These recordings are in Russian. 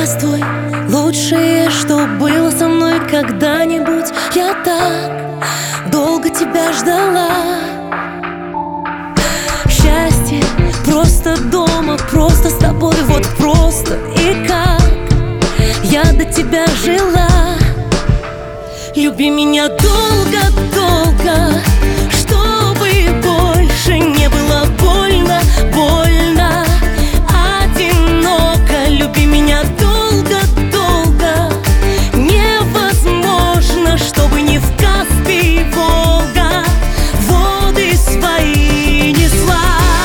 Здравствуй, лучшее, что было со мной когда-нибудь. Я так долго тебя ждала. Счастье просто дома, просто с тобой, вот просто и как я до тебя жила. Люби меня долго-долго, чтобы больше не было больно, больно, одиноко. Люби меня долго-долго, невозможно, чтобы не в Каспий Волга воды свои несла.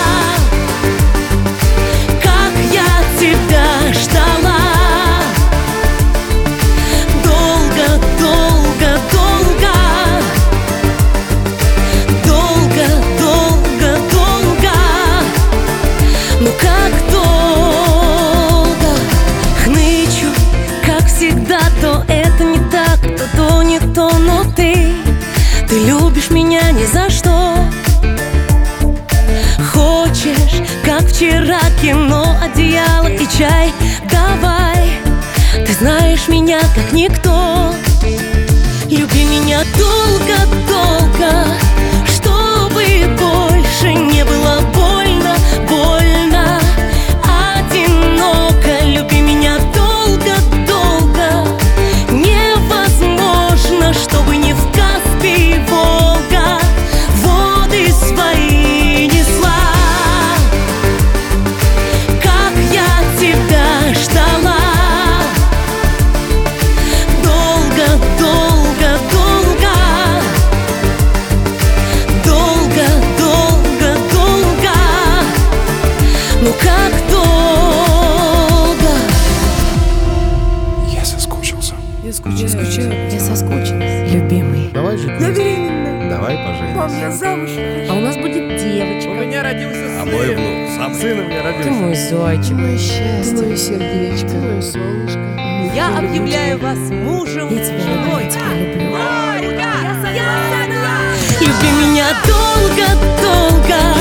Как я тебя ждала. Ну как долго хнычу, как всегда, то это не так, то не то. Но ты любишь меня ни за что. Хочешь, как вчера, кино, одеяло и чай. Давай, ты знаешь меня как никто. Люби меня долго-долго, чтобы больше не было больно, больно, одиноко. Люби меня долго-долго, невозможно, чтобы не в Каспий Волга воды свои несла. Как я тебя ждала. Ну как долго. Я соскучился. Я скучаю. Я соскучилась, любимый. Давай жить. Я беременна. Давай Мам, поженимся. я замуж. А у нас будет У девочка. меня родился сын. А мой внук сам. Сын у меня Ты родился. мой зайчик. Мое счастье, мое сердечко, мое солнышко. Я объявляю вас мужем Я тебя люблю, женой. я тебя люблю. Я согласна. Люби меня долго-долго,